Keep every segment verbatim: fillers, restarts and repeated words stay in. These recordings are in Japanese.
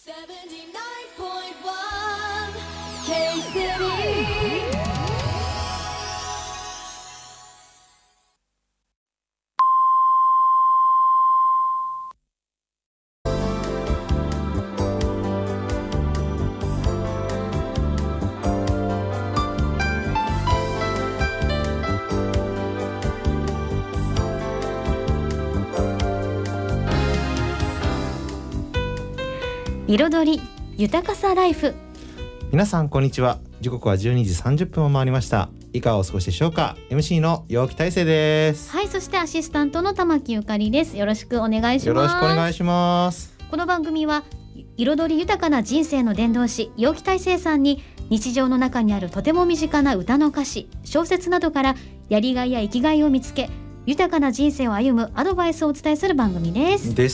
彩り豊かさライフ。 皆さんこんにちは。時刻はじゅうにじさんじゅっぷんを回りました。いかがお過ごしでしょうか。 エムシー の陽気大成です。 はい、そしてアシスタントの玉木ゆかりです。よろしくお願いします。 よろしくお願いします。 この番組は彩り豊かな人生の伝道師陽気大成さんに日常の中にあるとても身近な歌の歌詞、小説などからやりがいや生きがいを見つけ、豊かな人生を歩むアドバイスをお伝えする番組ですです。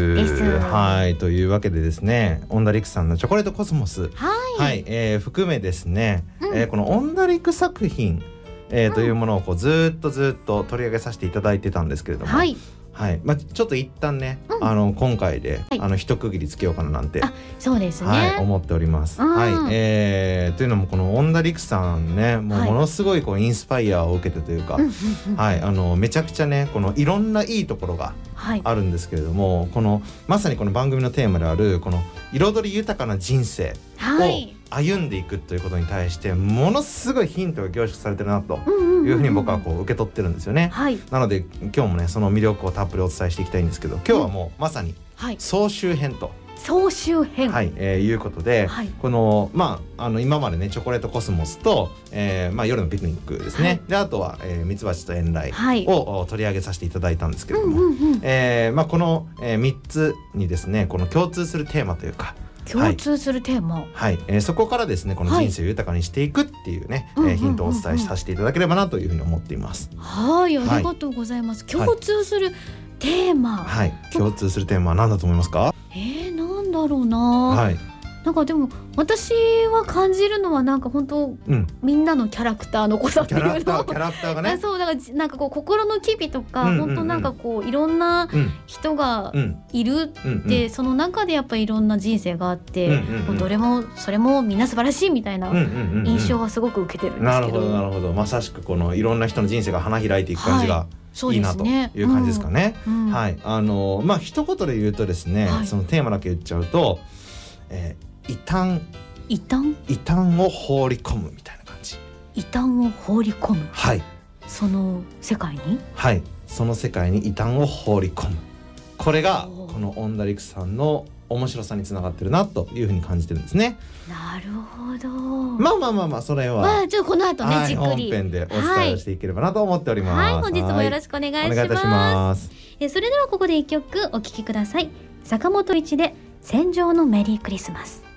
ですはい、というわけでですね、オンダリクさんのチョコレートコスモス、 はい、 はい、えー、含めですね、 うんえー、このオンダリク作品、えー、というものをこうずっとずっと取り上げさせていただいてたんですけれども、 はいはい、まあ、ちょっと一旦ね、 うん、 あの今回で、 はい、 あの一区切りつけようかななんて、 あ、そうですね、 はい、思っております、 うん、 はい、えー、というのもこのオンダリクさんね、もうものすごいこうインスパイアを受けてというか、はい、あのめちゃくちゃね、このいろんないいところがあるんですけれども、はい、このまさにこの番組のテーマであるこの彩り豊かな人生を歩んでいくということに対してものすごいヒントが凝縮されてるなというふうに僕はこう受け取ってるんですよね、はい、なので今日もねその魅力をたっぷりお伝えしていきたいんですけど、今日はもうまさに総集編と、 総集編、 はい、えー、いうことで、はい、このまああの今までねチョコレートコスモスと、えーまあ、夜のピクニックですね、はい、であとは、えー、ミツバチと遠雷を、はい、取り上げさせていただいたんですけれども、うんうんうん、えーまあ、この、えー、みっつにですねこの共通するテーマというか、 共通するテーマ、 はいはい、えー、そこからですねこの人生を豊かにしていくっていうね、はい、えー、ヒントをお伝えさせていただければなというふうに思っています。 はい、ありがとうございます、はい、共通するテーマ、 はい、共通するテーマは何だと思いますか？ えー、なんだろうな、 はい、 なんかでも私は感じるのはなんか本当、うん、みんなのキャラクターの濃さっていうの、 キャラクター、キャラクターがね、 そうだからなんかこう心の機微とか、うんうんうん、本当なんかこういろんな人がいるって、うんうん、その中でやっぱりいろんな人生があって、うんうんうん、どれもそれもみんな素晴らしいみたいな印象はすごく受けてるんですけど、 うんうんうん、なるほどなるほど、まさしくこのいろんな人の人生が花開いていく感じが、はい、いいなという感じですかね、うんうん、はい、あのまあ一言で言うとですね、はい、そのテーマだけ言っちゃうと、えー、異端異端異端を放り込むみたいな感じ。 異端を放り込む、 はい、 その世界に、 はい、その世界に異端を放り込む、これがこのオンダリクさんの面白さにつながってるなというふうに感じてるんですね。 なるほど。 まあまあまあまあそれは、まあ、ちょっとこの後ね、はい、じっくり本編でお伝えしていければなと思っております。 はい、はい、本日もよろしくお願いします。 お願いいたします。 えそれではここで一曲お聴きください。坂本一で戦場のメリークリスマス。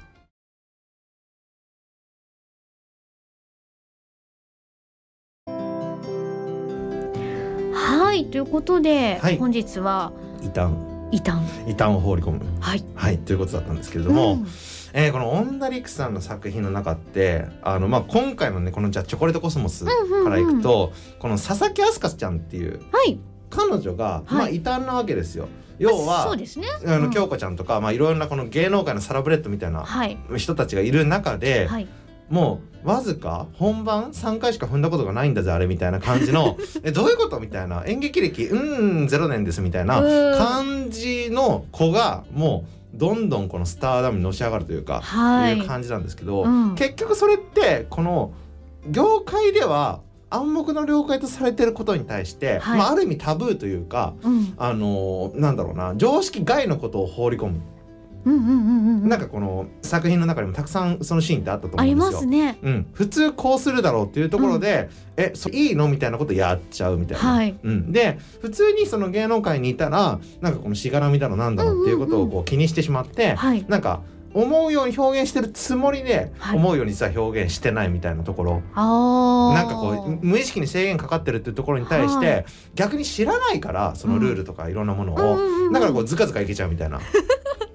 はい、ということで、はい、本日は異端異端異端を放り込む、 はい、 はい、ということだったんですけれども、うん、えー、このオンダリクさんの作品の中ってあの、まあ、今回のねこのじゃチョコレートコスモスからいくと、うんうんうん、この佐々木飛鳥ちゃんっていう、はい、彼女が、まあ、異端なわけですよ。要はそうですね、 あの京子ちゃんとか、まあ、いろんなこの芸能界のサラブレッドみたいな人たちがいる中で、はい、もうわずか本番さんかいしか踏んだことがないんだぜあれみたいな感じのえどういうことみたいな、演劇歴うんゼロねんですみたいな感じの子がもうどんどんこのスターダムにのし上がるというか、はい、いう感じなんですけど、うん、結局それってこの業界では暗黙の了解とされてることに対して、はい、まあ、ある意味タブーというか、うん、あのなんだろうな、常識外のことを放り込む、うんうんうんうん、なんかこの作品の中にもたくさんそのシーンってあったと思うんですよ。 ありますね、 うん、普通こうするだろうっていうところで、うん、えそれいいのみたいなことやっちゃうみたいな、はい、うん、で普通にその芸能界にいたらなんかこのしがらみだろなんだろうっていうことをこう気にしてしまって、うんうんうん、なんか思うように表現してるつもりで、はい、思うように実は表現してないみたいなところ、あなんかこう無意識に制限かかってるっていうところに対して、はい、逆に知らないからそのルールとかいろんなものを、うん、だからこうズカズカいけちゃうみたいな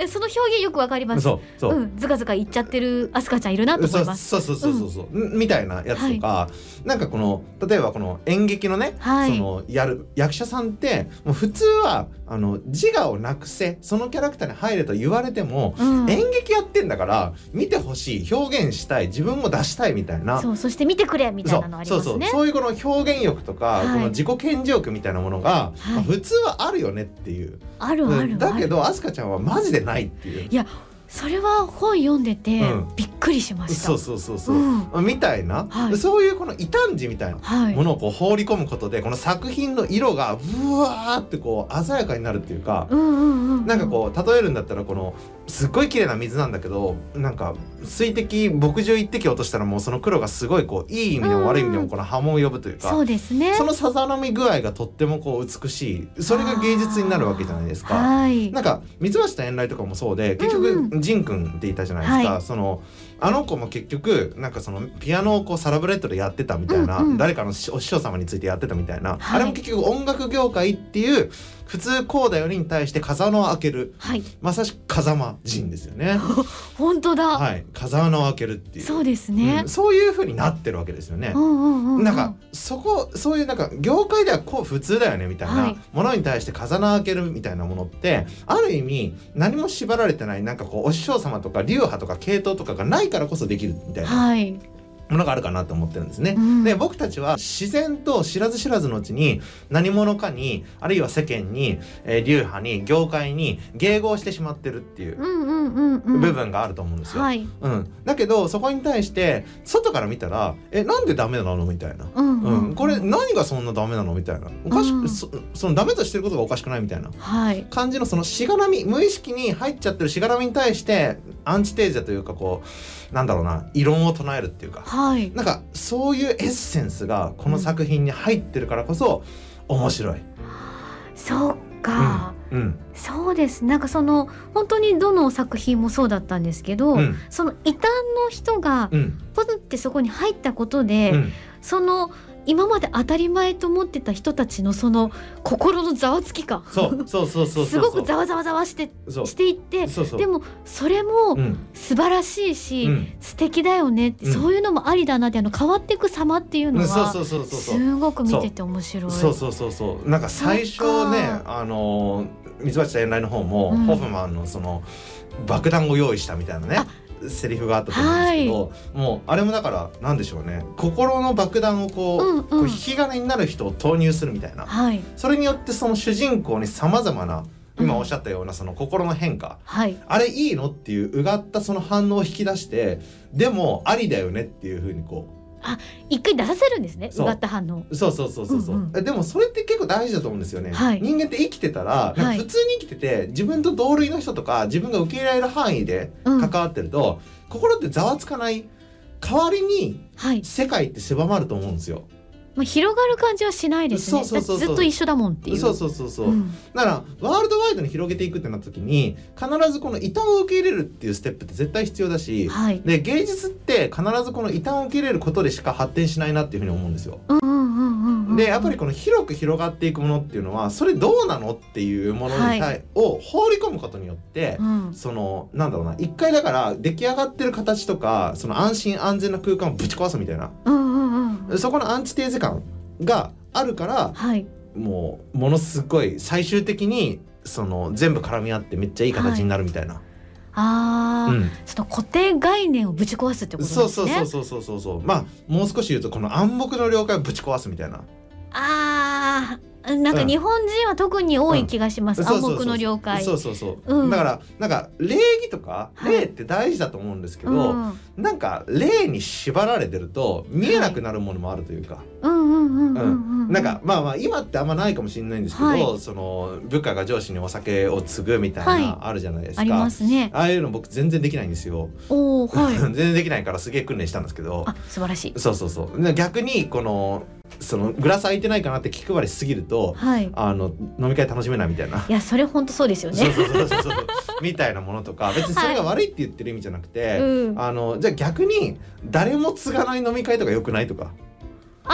その表現よくわかります。 そうそう、 うん、ずかずか言っちゃってるアスカちゃんいるなと思います。 そうそうそうそうそう、うん、みたいなやつとか、はい、なんかこの例えばこの演劇のね、はい、そのやる役者さんってもう普通はあの自我をなくせそのキャラクターに入れと言われても、うん、演劇やってんだから見てほしい、表現したい、自分も出したいみたいな、 そうそして見てくれみたいなのありますね。 そうそうそう、そういうこの表現欲とか、はい、この自己顕示欲みたいなものが、はい、まあ、普通はあるよねっていう、 あるある、 だけどアスカちゃんはマジでないっていう。 いやそれは本読んでてびっくりしました、 うん、そうそうそうそう、うん、みたいな、はい、そういうこの異端児みたいなものをこう放り込むことで、この作品の色がブワーってこう鮮やかになるっていうか、うんうんうんうん、なんかこう例えるんだったらこのすっごい綺麗な水なんだけど、なんか水滴墨汁一滴落としたらもうその黒がすごいこういい意味でも悪い意味でもこの波紋を呼ぶというか、 そうですね、 そのさざ波具合がとってもこう美しい、それが芸術になるわけじゃないですか。はい、なんか三橋と遠雷とかもそうで、結局ジンくんっていたじゃないですか、はい、そのあの子も結局なんかそのピアノをこうサラブレッドでやってたみたいな、うんうん、誰かのお師匠様についてやってたみたいな、はい、あれも結局音楽業界っていう普通こうだよに対して風穴を開ける、はい、まさしく風間陣ですよね本当だ、 はい、風穴を開けるっていう、 そうですね、 うん、そういう風になってるわけですよね、うんうんうん、なんかそこそういうなんか業界ではこう普通だよねみたいなものに対して風穴を開けるみたいなものってある意味何も縛られてない、なんかこうお師匠様とか流派とか系統とかがないからこそできるみたいな、はい、ものがあるかなと思ってるんですね、うん、で僕たちは自然と知らず知らずのうちに何者かにあるいは世間に、えー、流派に業界に迎合してしまってるっていう部分があると思うんですよ、はい、うん、だけどそこに対して外から見たらえなんでダメなのみたいな、うんうんうん、これ何がそんなダメなのみたいな、おかしく、うん、そ, そのダメとしてることがおかしくないみたいな感じのそのしがらみ、無意識に入っちゃってるしがらみに対してアンチテーゼというかこうなんだろうな異論を唱えるっていうか、はい、なんかそういうエッセンスがこの作品に入ってるからこそ面白い、うん、 そうか、うんうん、そうです。なんかその本当にどの作品もそうだったんですけど、うん、その異端の人がポンってそこに入ったことで、うん、その今まで当たり前と思ってた人たちのその心のざわつき感、 そうそうそうそうすごくざわざわざわしてしていってそうそう、でもそれも素晴らしいし、うん、素敵だよねって、うん、そういうのもありだなって、あの変わっていく様っていうのはすごく見てて面白い。 そうそうそうそう、なんか最初ね、あの水橋と遠雷の方も、うん、ホフマンのその爆弾を用意したみたいなねセリフがあったと思うんですけど、はい、もうあれもだからなんでしょうね、心の爆弾をこう、うんうん、こう引き金になる人を投入するみたいな、はい、それによってその主人公にさまざまな今おっしゃったようなその心の変化、うん、あれいいのっていううがったその反応を引き出して、でもありだよねっていう風にこうあ、一回出させるんですね、うがった反応。 そうそうそうそうそう、うんうん、でもそれって結構大事だと思うんですよね、はい、人間って生きてたら、なんか普通に生きてて自分と同類の人とか自分が受け入れられる範囲で関わってると、うん、心ってざわつかない、代わりに世界って狭まると思うんですよ、 まあ、広がる感じはしないですね。そうそうそうそう、ずっと一緒だもんっていう。 そうそうそうそう、うん、だからワールドワイドに広げていくってなった時に必ずこの異端を受け入れるっていうステップって絶対必要だし、はい、で芸術って必ずこの異端を受け入れることでしか発展しないなっていうふうに思うんですよ、うんうんうんうん、でやっぱりこの広く広がっていくものっていうのはそれどうなのっていうものに対、はい、を放り込むことによって、うん、そのなんだろうな、一回だから出来上がってる形とかその安心安全な空間をぶち壊すみたいな、うんうんうん、そこのアンチテーゼ感があるから、はい、もうものすごい最終的にその全部絡み合ってめっちゃいい形になるみたいな、はい、 あ、うん、その固定概念をぶち壊すってことですね。 そうそうそうそうそうそう、まあもう少し言うとこの暗黙の了解をぶち壊すみたいな。 あー、なんか日本人は特に多い気がします、うん、暗黙の了解。 そうそうそう、うん、だからなんか礼儀とか礼って大事だと思うんですけど、はい、なんか礼に縛られてると見えなくなるものもあるというか、なんかまあまあ今ってあんまないかもしれないんですけど、はい、その部下が上司にお酒を継ぐみたいなあるじゃないですか、はい、ありますね。ああいうの僕全然できないんですよ。お、はい、全然できないからすげえ訓練したんですけど、 あ、素晴らしい。 そうそうそう、逆にこのそのグラス空いてないかなって気配りしすぎると、はい、あの飲み会楽しめないみたいな。 いやそれ本当そうですよね。 そうそうそうそうそうみたいなものとか、別にそれが悪いって言ってる意味じゃなくて、はい、うん、あのじゃあ逆に誰も継がない飲み会とか良くないとか。 あ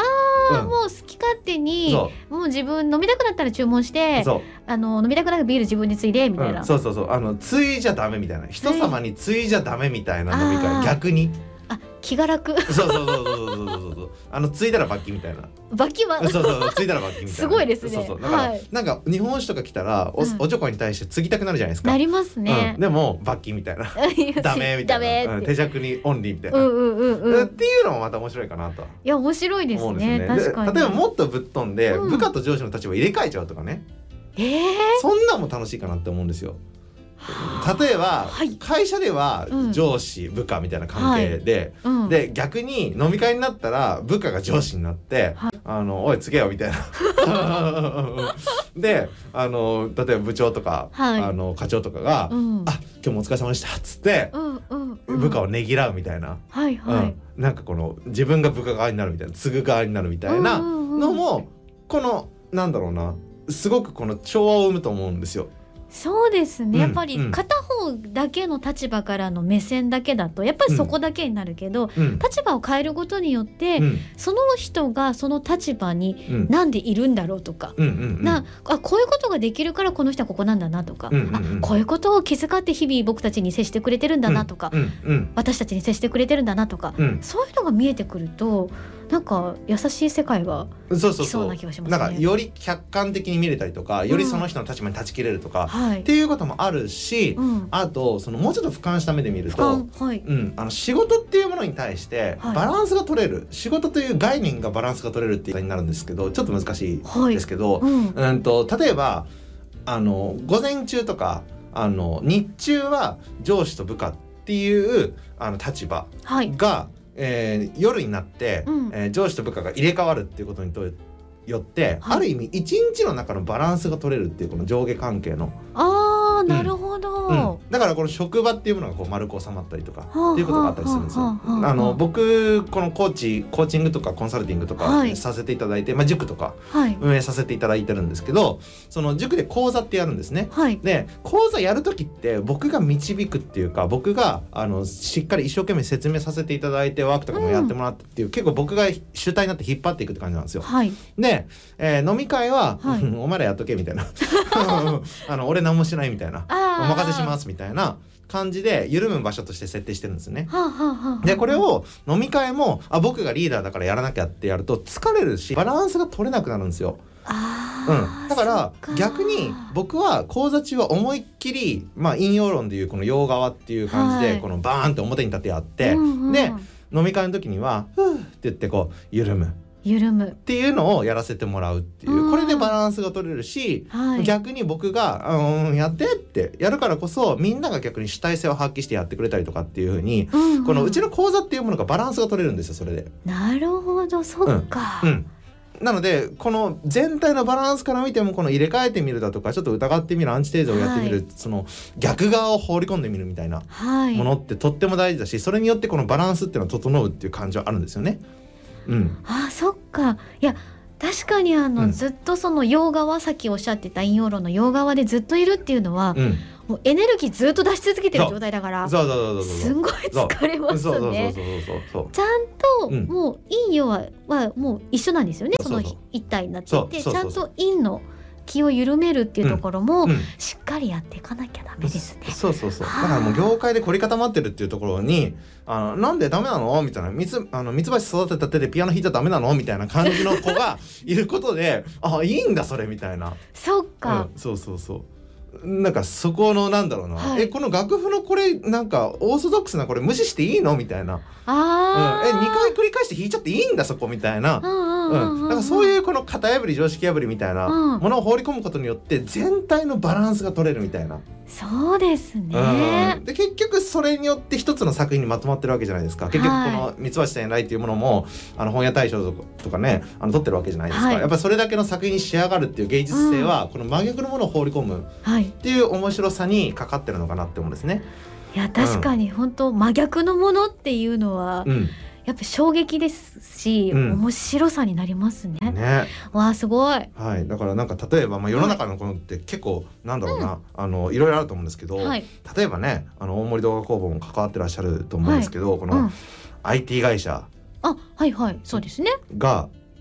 はもう好き勝手に、うん、もう自分飲みたくなったら注文して、あの飲みたくなるビール自分についでみたいな、 うん、そうそうそう、あのついじゃダメみたいな、人様についじゃダメみたいな飲み会、逆にあ気が楽そうそうそうそうそうそうそう、あのついたら罰金みたいな、 罰金はそうそうついたら罰金みたいなすごいですね。 そうそうだから、はい、なんか日本酒とか来たら お,、うん、おちょこに対して継ぎたくなるじゃないですか。 なりますね、 うん、でも罰金みたいなダメみたいな、うん、手酌にオンリーみたいな、 うんうんうんうん、 っていうのもまた面白いかなと。 いや面白いです ね, ですね確かに。 例えばもっとぶっ飛んで、うん、部下と上司の立場を入れ替えちゃうとかね、 えー、 そんなんも楽しいかなって思うんですよ。例えば、はい、会社では上司、うん、部下みたいな関係で、はいうん、で逆に飲み会になったら部下が上司になって、はい、あのおいつけよみたいなであの例えば部長とか、はい、あの課長とかが、うん、あ今日もお疲れ様でしたっつって、うんうんうん、部下をねぎらうみたいな、はいはい、うん、なんかこの自分が部下側になるみたいな、継ぐ側になるみたいなのも、うんうんうん、このなんだろうな、すごくこの調和を生むと思うんですよ。 そうですね、うん、やっぱり片方だけの立場からの目線だけだとやっぱりそこだけになるけど、うん、立場を変えることによって、うん、その人がその立場になんでいるんだろうとか、うん、なあこういうことができるからこの人はここなんだなとか、うんうんうん、あこういうことを気遣って日々僕たちに接してくれてるんだなとか、うんうん、私たちに接してくれてるんだなとか、そういうのが見えてくるとなんか優しい世界が来そうな気がしますね。 なんかより客観的に見れたりとか、よりその人の立場に立ち切れるとか、うん、っていうこともあるし、うん、あとそのもうちょっと俯瞰した目で見ると、はい、うん、あの仕事っていうものに対してバランスが取れる、はい、仕事という概念がバランスが取れるっていう言い方になるんですけど、ちょっと難しいですけど、はい、うんうんと例えばあの午前中とかあの日中は上司と部下っていうあの立場が、はいえー、夜になって、うんえー、上司と部下が入れ替わるっていうことによって、はい、ある意味一日の中のバランスが取れるっていうこの上下関係のあーなるほど、うんうん、だからこの職場っていうものがこう丸く収まったりとかっていうことがあったりするんですよ。あの僕このコーチコーチングとかコンサルティングとかさせていただいて、はいまあ、塾とか運営させていただいてるんですけど、はい、その塾で講座ってやるんですね、はい、で講座やるときって僕が導くっていうか、僕があのしっかり一生懸命説明させていただいてワークとかもやってもらってっていう、うん、結構僕が主体になって引っ張っていくって感じなんですよ、はい、で、えー、飲み会は、はい、お前らやっとけみたいなあの俺何もしないみたいな、お任せしますみたいな感じで緩む場所として設定してるんですね、はあはあ、でこれを飲み会もあ僕がリーダーだからやらなきゃってやると疲れるしバランスが取れなくなるんですよ。あ、うん、だから逆に僕は講座中は思いっきり、まあ、引用論でいうこの陽側っていう感じで、はい、このバーンって表に立てやって、うんうん、で飲み会の時にはふーって言ってこう緩む緩むっていうのをやらせてもらうっていう、これでバランスが取れるし、はい、逆に僕がうんやってってやるからこそみんなが逆に主体性を発揮してやってくれたりとかっていう風に、うんうん、このうちの講座っていうものがバランスが取れるんですよ。それでなるほど、そっか、 うんうん、なのでこの全体のバランスから見てもこの入れ替えてみるだとかちょっと疑ってみるアンチテーゼをやってみる、はい、その逆側を放り込んでみるみたいなものってとっても大事だし、それによってこのバランスっていうのは整うっていう感じはあるんですよね。うん、 あそっか。いや確かにあの、うん、ずっとその陽側、さっきおっしゃってた引用論の陽側でずっといるっていうのは、うん、もうエネルギーずっと出し続けてる状態だからすんごい疲れますね。ちゃんと、うん、もう陰陽は、はもう一緒なんですよね。その一体になっていて、ちゃんと陰の気を緩めるっていうところも、うんうん、しっかりやっていかなきゃダメですね。 そうそうそう。だからもう業界で凝り固まってるっていうところにあのなんでダメなのみたいな、ミツあのミツバチ育てた手でピアノ弾いちゃダメなのみたいな感じの子がいることであいいんだそれみたいな。 そっか、 うん、そうそうそう。なんかそこのなんだろうな、はい、えこの楽譜のこれなんかオーソドックスなこれ無視していいのみたいな、あ、うん、えにかい繰り返して弾いちゃっていいんだそこみたいな、うん、だからそういうこの型破り常識破りみたいなものを放り込むことによって全体のバランスが取れるみたいな。 そうですね、 うん、で結局それによって一つの作品にまとまってるわけじゃないですか。結局このミツバチ伝来っていうものもあの本屋大賞とかねあの取ってるわけじゃないですか、はい、やっぱりそれだけの作品に仕上がるっていう芸術性は、うん、この真逆のものを放り込むっていう面白さにかかってるのかなって思うんですね。 いや確かに本当、うん、真逆のものっていうのは、うんやっぱ衝撃ですし、うん、面白さになりますね。ね、わあすごい。 はい、だからなんか例えば、まあ、世の中のこのって結構なんだろうな、はい、あのいろいろあると思うんですけど、はい、例えばねあの大森動画工房も関わってらっしゃると思うんですけど、はい、この、うん、アイティー 会社あはいはいそうですねが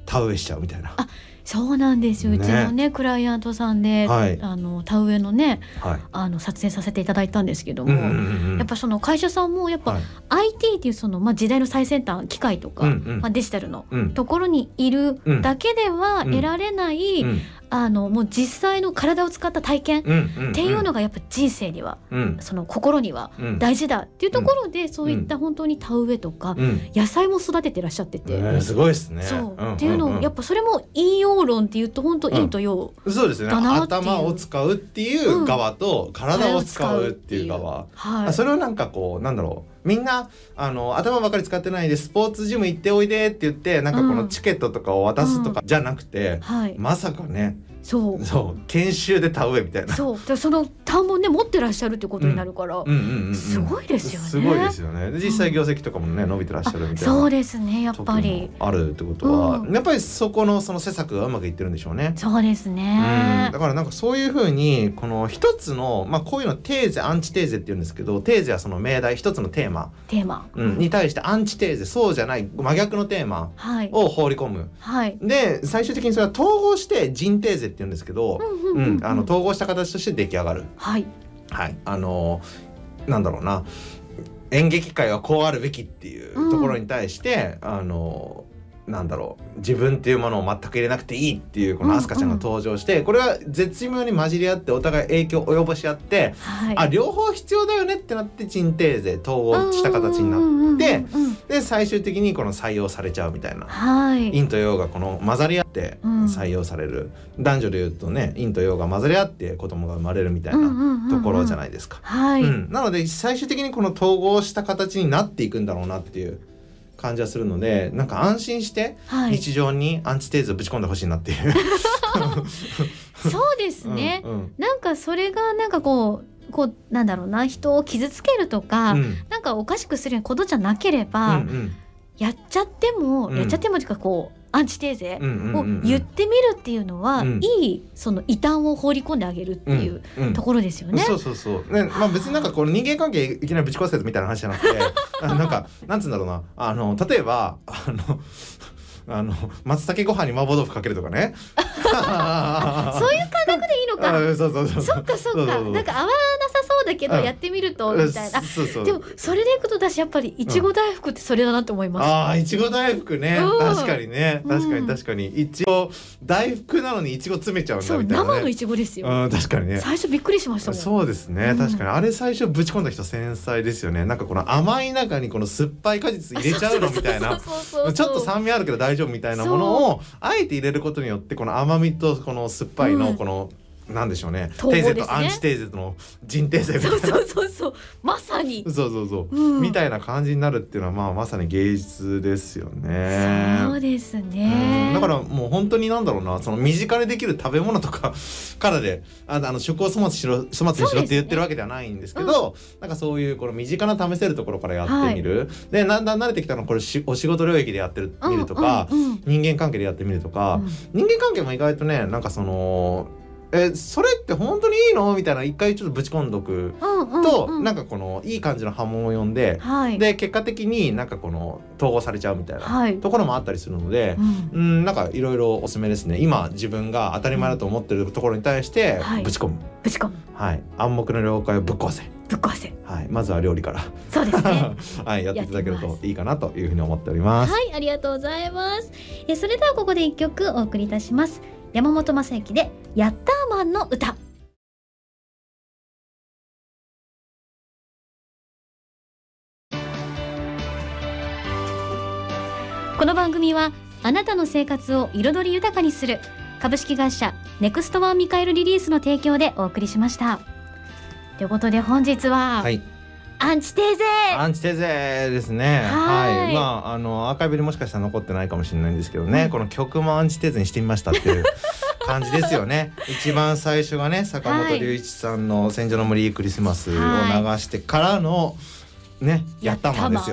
田植えしちゃうみたいな。 あ、そうなんですよ、ね、うちのねクライアントさんで、はい、あの田植えのね、はい、あの撮影させていただいたんですけども、うんうんうん、やっぱその会社さんもやっぱ、はい、アイティー っていうその、まあ、時代の最先端機械とか、うんうん、まあ、デジタルのところにいるだけでは得られない、うんうん、あのもう実際の体を使った体験っていうのがやっぱ人生には、うん、その心には大事だっていうところで、うん、そういった本当に田植えとか、うん、野菜も育ててらっしゃってて、 えー、すごいですね。 そう、うん、っていうのをやっぱそれも引用論っていうと本当陰と陽、 うん、そうですね。頭を使うっていう側と、うん、体を使うっていう側、はい、それをなんかこうなんだろう、みんなあの頭ばかり使ってないでスポーツジム行っておいでって言ってなんかこのチケットとかを渡すとかじゃなくて、うんはい、まさかね、そうそう研修で田植えみたいな、 そうでその田んぼね持ってらっしゃるってことになるから、うんうんうんうん、すごいですよね。 すごいですよね。で実際業績とかもね、うん、伸びてらっしゃるみたいな。 そうですね、やっぱりあるってことは、うん、やっぱりそこのその施策がうまくいってるんでしょうね。 そうですね、 うん、だからなんかそういうふうにこの一つの、まあ、こういうのテーゼアンチテーゼって言うんですけど、テーゼはその命題一つのテーマテーマ、 うん、に対してアンチテーゼ、そうじゃない真逆のテーマを放り込む、はい、で最終的にそれは統合してジンテーゼって言うんですけど、うんうんうんうん、あの統合した形として出来上がる、はいはい、あのなんだろうな、演劇界はこうあるべきっていうところに対して、うん、あのなんだろう、自分っていうものを全く入れなくていいっていうこのアスカちゃんが登場して、うんうん、これは絶妙に混じり合ってお互い影響を及ぼし合って、はい、あ両方必要だよねってなってチンテーゼ統合した形になって、うんうんうんうん、で最終的にこの採用されちゃうみたいな、はい、陰と陽がこの混ざり合って採用される、うん、男女でいうとね陰と陽が混ざり合って子供が生まれるみたいなところじゃないですか、うんうんうんうん、なので最終的にこの統合した形になっていくんだろうなっていう感じはするので、なんか安心して日常にアンチテーゼをぶち込んでほしいなっていう、はい、 そうですね、うんうん、なんかそれがなんかこうこうなんだろうな、人を傷つけるとか、うん、なんかおかしくすることじゃなければ、うんうん、やっちゃっても、うん、やっちゃってもというかこうアンチテーゼを言ってみるっていうのは、うんうんうん、いいその異端を放り込んであげるっていう、うんうん、ところですよね。 そうそうそう、ね、まあ、別になんかこの人間関係いきなりぶち壊せみたいな話じゃなくてなんかなんつうんだろうな、あの例えばあのあの松茸ご飯に麻婆豆腐かけるとかねそういう感覚でいいのかそうそうそうそっかそっか、なんか合わなさそうだけどやってみるとみたいな、そうそう、でもそれでいくと私やっぱりいちご大福ってそれだなと思います、うん、 ああいちご大福ね、うん、確かにね確かに確かに、いちご大福なのにいちご詰めちゃうんだみたいな、ね、 そう生のいちごですよ、 うん、確かにね最初びっくりしましたもん。 そうですね、確かにあれ最初ぶち込んだ人繊細ですよね。なんかこの甘い中にこの酸っぱい果実入れちゃうのみたいな、ちょっと酸味あるけど大丈夫みたいなものをあえて入れることによってこの甘みとこの酸っぱいのこの、うん、なんでしょうね、テーゼとアンチテーゼとのジンテーゼみたいな、 そうそうそうまさにそうそうそう、うん、みたいな感じになるっていうのは、まあ、まさに芸術ですよね。 そうですね、 うん、だからもう本当になんだろうな、その身近でできる食べ物とかからでああの食を粗末しろ粗末にしろって言ってるわけではないんですけど、うん、なんかそういうこの身近な試せるところからやってみる、はい、でだんだん慣れてきたのこれしお仕事領域でやってる、みるとか、うんうんうん、人間関係でやってみるとか、うん、人間関係も意外とね、なんかそのえそれって本当にいいのみたいな一回ちょっとぶち込んどくと、うんうんうん、なんかこのいい感じの波紋を呼んで、はい、で結果的になんかこの統合されちゃうみたいなところもあったりするので、はい、うん、なんかいろいろおすすめですね。今自分が当たり前だと思ってるところに対してぶち込む、はい、 ぶち込む、 はい、暗黙の了解をぶっ壊せぶっ壊せ、 はい、まずは料理からそうですねはい、やっていただけるといいかなというふうに思っております。 はい、ありがとうございます。えそれではここで一曲お送りいたします。山本昌幸でヤッターマンの歌。この番組はあなたの生活を彩り豊かにする株式会社ネクストワンミカエルリリースの提供でお送りしました。ということで本日は、はい、アンチテーゼアンチテーゼですね。はい、はい、まああのアーカイブにもしかしたら残ってないかもしれないんですけどね、うん、この曲もアンチテーゼにしてみましたっていう感じですよね。一番最初がね、坂本龍一さんの戦場の森クリスマスを流してからのね、ヤッターマンですよ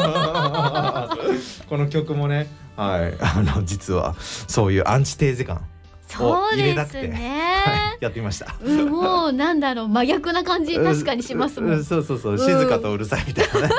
この曲もね、はい、あの実はそういうアンチテーゼ感を入れたくて、ね、はい、やってみました。 うん、もうなんだろう、真逆な感じ確かにしますもん。 そうそうそう、静かとうるさいみたいなね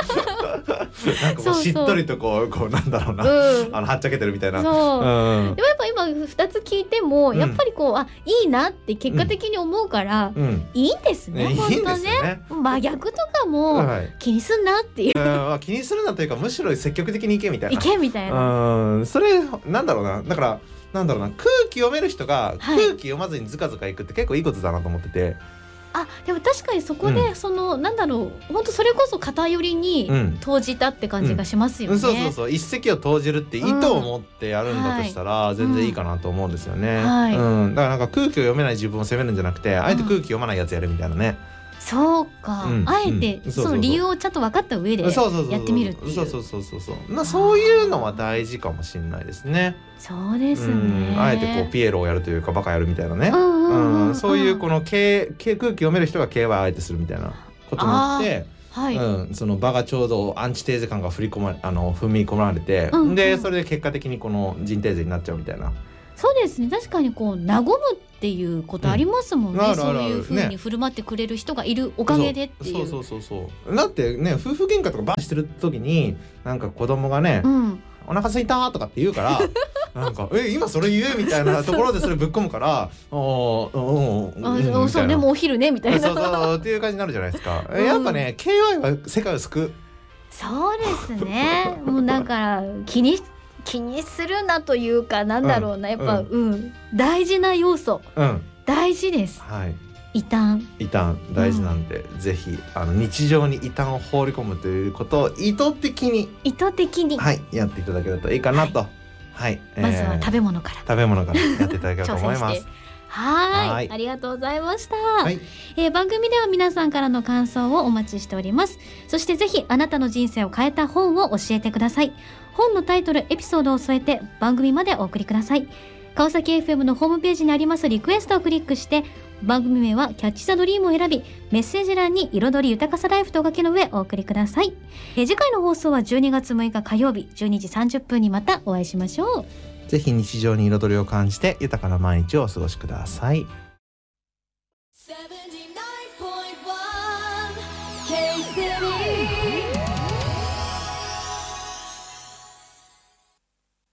なんかこうしっとりとこうこうなんだろうな、うん、あのはっちゃけてるみたいな。 そう、うん、でもやっぱ今ふたつ聞いてもやっぱりこう、うん、あいいなって結果的に思うから、うん、いいんですね、うん、本当ね。ね真逆とかも気にすんなっていう、 はい、気にするなというかむしろ積極的にいけみたいな。 いけみたいな。 うん、それなんだろうな、だからなんだろうな、空気読める人が空気読まずにズカズカいくって結構いいことだなと思ってて、はい、 あでも確かにそこで、うん、そのなんだろう本当それこそ偏りに投じたって感じがしますよね、うんうん、 そうそうそう、一石を投じるって意図を持ってやるんだとしたら、うん、全然いいかなと思うんですよね、はいうん、だからなんか空気を読めない自分を責めるんじゃなくて、あえて空気読まないやつやるみたいなね、 そうか、うん、あえてその理由をちゃんと分かった上でやってみるっていう。そうそうそうそうそう、なそういうのは大事かもしれないですね。 そうですね、 うん、あえてこうピエロをやるというかバカやるみたいなね、うんうんうんうん、そういうこの空気読める人が ケーワイ あえてするみたいなことになって、はいうん、その場がちょうどアンチテーゼ感が振り込まあの踏み込まれて、うんうん、でそれで結果的にこの人テーゼになっちゃうみたいな。 そうですね、確かにこう和むっていうことありますもんね、うん、そういう風に振る舞ってくれる人がいるおかげでっていう、 ね、そうそうそうそう、だってね夫婦喧嘩とかバンしてる時になんか子供がね、うん、お腹空いたとかって言うからなんかえ今それ言えみたいなところでそれぶっ込むからおおおそうねもうお昼ねみたいなそうそうっていう感じになるじゃないですか、うん、やっぱね ケーワイ は世界を救う。 そうですねもうだから気に気にするなというかなんだろうな、うん、やっぱ、うんうん、大事な要素、うん、大事です、はい、異端異端大事なんで、うん、ぜひあの日常に異端を放り込むということを意図的に意図的に、 はい、やっていただけるといいかなと、はいはいえー、 まずは食べ物から食べ物からやっていただけると思いますはいはいありがとうございました、はいえー、番組では皆さんからの感想をお待ちしております。そしてぜひあなたの人生を変えた本を教えてください。本のタイトルエピソードを添えて番組までお送りください。川崎 エフエム のホームページにありますリクエストをクリックして番組名はキャッチザドリームを選びメッセージ欄に彩り豊かさライフとお書きの上お送りください。えー、次回の放送はじゅうにがつむいか火曜日じゅうにじさんじゅっぷんにまたお会いしましょう。 ぜひ日常に彩りを感じて豊かな毎日をお過ごしください。セブンティーナインポイントワン K-City